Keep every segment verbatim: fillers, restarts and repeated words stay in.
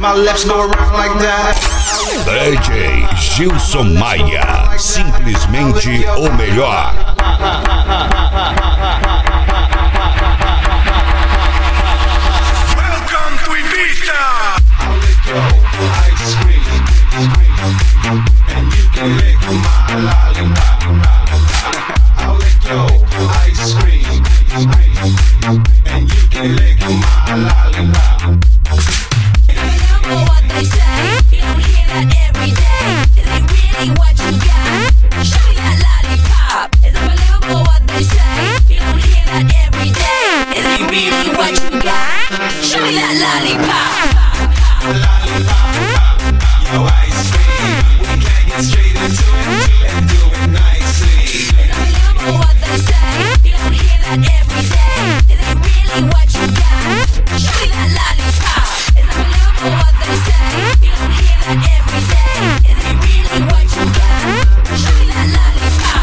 My lips go around like that. D J Gilson Maia, simplesmente o melhor. Welcome to Ibiza. I'll lick your ice cream, and you can lick my lollipop. I'll lick your ice cream, and you can lick my lollipop. Remember what they say, you don't hear that every day. Is it really what you got? Show me that lollipop. It's unbelievable what they say, you don't hear that every day. Is it really what you got? Show me that lollipop. Lollipop, your ice cream. We can get straight into it and do it nicely. It's unbelievable what they say, you don't hear that every day. Is it really what you got? Show me that lollipop. It's unbelievable what they say, you don't hear that every day. Is it really what you got? Show me that lollipop.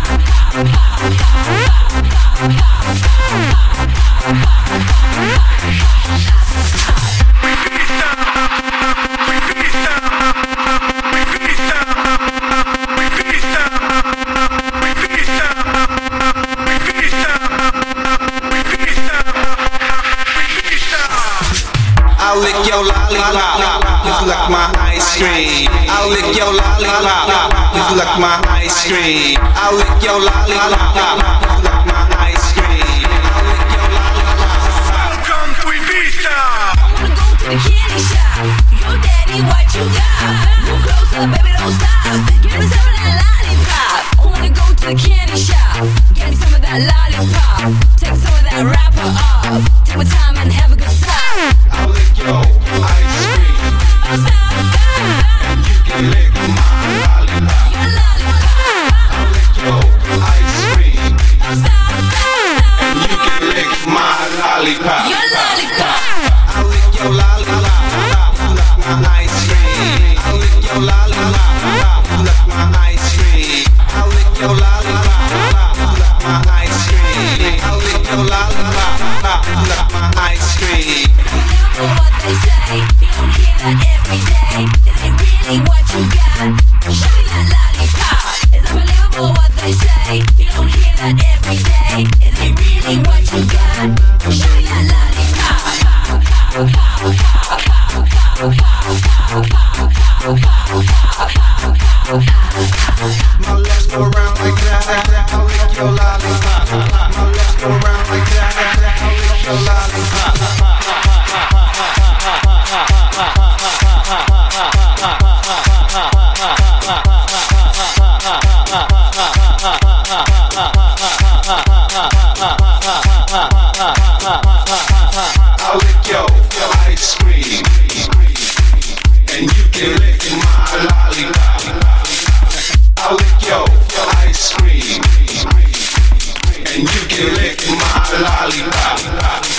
I'll lick your lollipop, just like my ice cream. I'll lick your lollipop, just like my ice cream. I'll lick your lollipop, just like my ice cream. I'll lick your lollipop. Welcome to Ibiza. I wanna go to the candy shop. Your daddy, what you got? Move closer, baby, don't stop. Give me some of that lollipop. I wanna go to the candy shop. Get me some of that lollipop. Take some of that wrapper off. Take my time and have a good time. I'll lick your ice cream, and you can lick my lollipop. Your lollipop. I'll lick your ice cream, and you can lick my lollipop. Your lollipop. I'll lick your lollipop, like my ice cream. I'll lick your lollipop, like my ice cream. I'll lick your lollipop, like my ice cream. I'll lick your lollipop, like my ice cream. Remember what they say, you don't hear that every day. Is it really what you got? Show me that lollipop. It's unbelievable what they say, you don't hear that every day. Is it really what you got? Show me that lollipop. My lips go around like that. I'll lick your lollipop. My lips go around like that. I'll lick your lollipop. I'll lick your ice cream, and you can lick my lollipop. I'll lick your ice cream, and you can lick my lollipop.